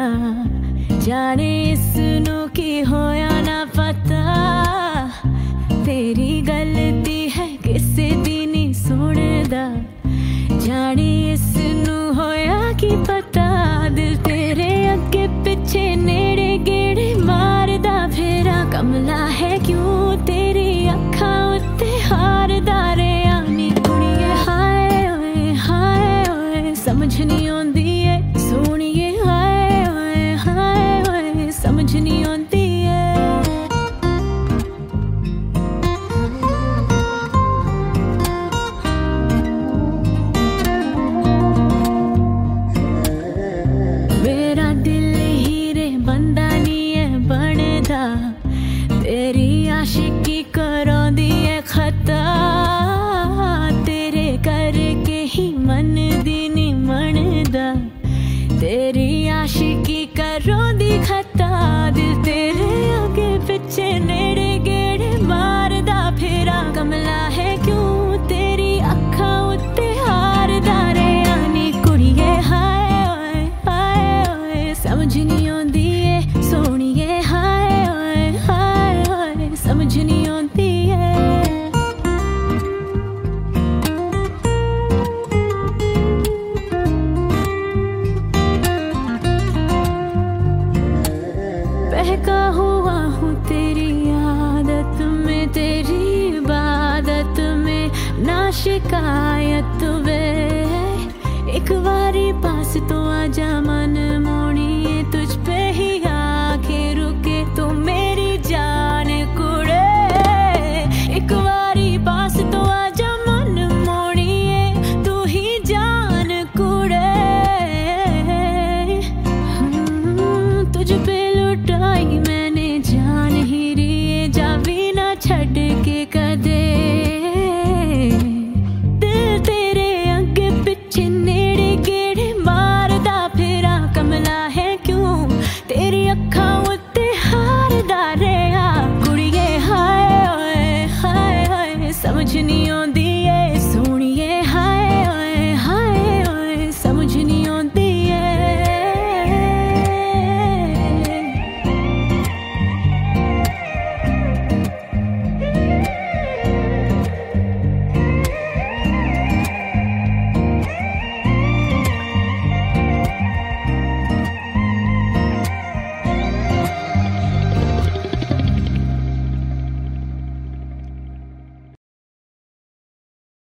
जाने इसनू की होया ना पता, तेरी गलती है किसे दी नहीं सुनदा, जाने इसनू होया की पता, दिल तेरे अगे पिछे नेड़े गेड़े मारदा फेरा, कमला है क्यों तेरी अखां उत्ते हारदा रे आनी कुड़िए, हाय ओए समझ नहीं आउंदी ऐ सोहणीए, हाय ओए समझ नहीं आउंदी ऐ। मेरा दिल हीरे बंदा नहीं है बनदा, तेरी आशिकी करांदी है खता, तेरे करके ही मन दी नहीं मनदा, तेरी आशिकी करांदी खता, दिल तेरे आगे पिछे नेड़े गेड़े मारदा फेरा, कमला है क्यों तेरी अखां उत्ते हारदा रे आनी कुड़िए, हाय ओए समझ नहीं आउंदी ऐ सोहणीए, हाय ओए समझ नहीं आउंदी ऐ। बहका हुआ हूँ तेरी आदत में, तेरी इबादत में ना शिकायत वे, एक बारी पास तो आजा मन मोड़